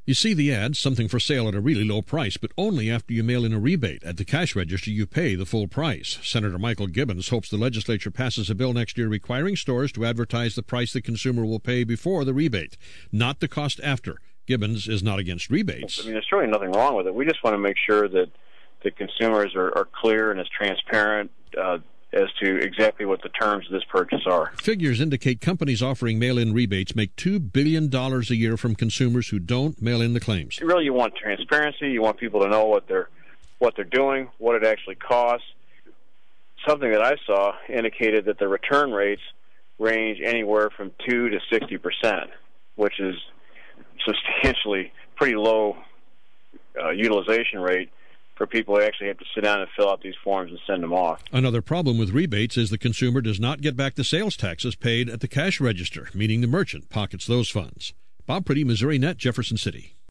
You see the ad, something for sale at a really low price, but only after you mail in a rebate. At the cash register, you pay the full price. Senator Michael Gibbons hopes the legislature passes a bill next year requiring stores to advertise the price the consumer will pay before the rebate, not the cost after. Gibbons is not against rebates. I mean, there's really nothing wrong with it. We just want to make sure that the consumers are clear and as transparent as to exactly what the terms of this purchase are. Figures indicate companies offering mail-in rebates make $2 billion a year from consumers who don't mail in the claims. Really, you want transparency. You want people to know what they're doing, what it actually costs. Something that I saw indicated that the return rates range anywhere from 2 to 60%, which is substantially pretty low utilization rate for people who actually have to sit down and fill out these forms and send them off. Another problem with rebates is the consumer does not get back the sales taxes paid at the cash register, meaning the merchant pockets those funds. Bob Priddy, Missouri Net, Jefferson City.